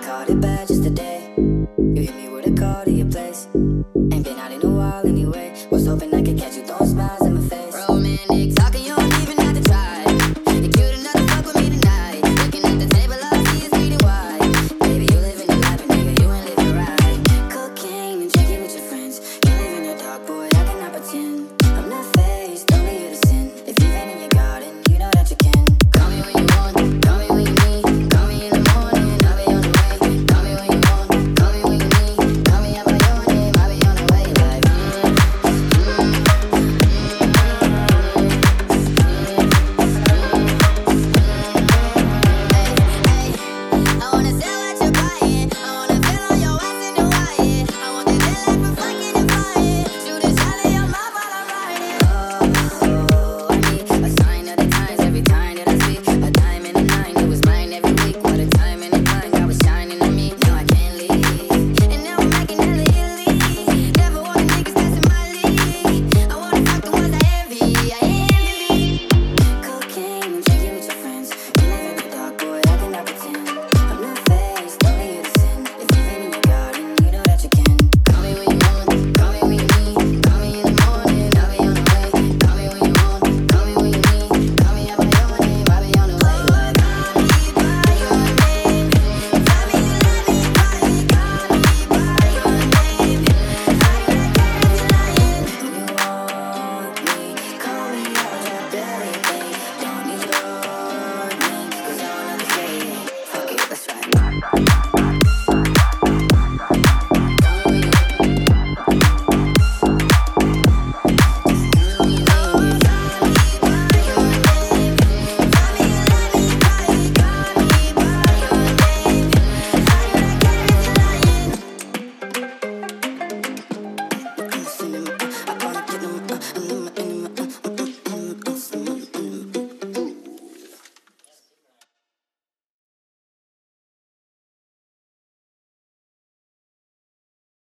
caught it bad just today. You hit me with a call to your place. Ain't been out in a while anyway. Was hoping I could catch you throwing smiles in my face. Romantic talking, you don't even have to try.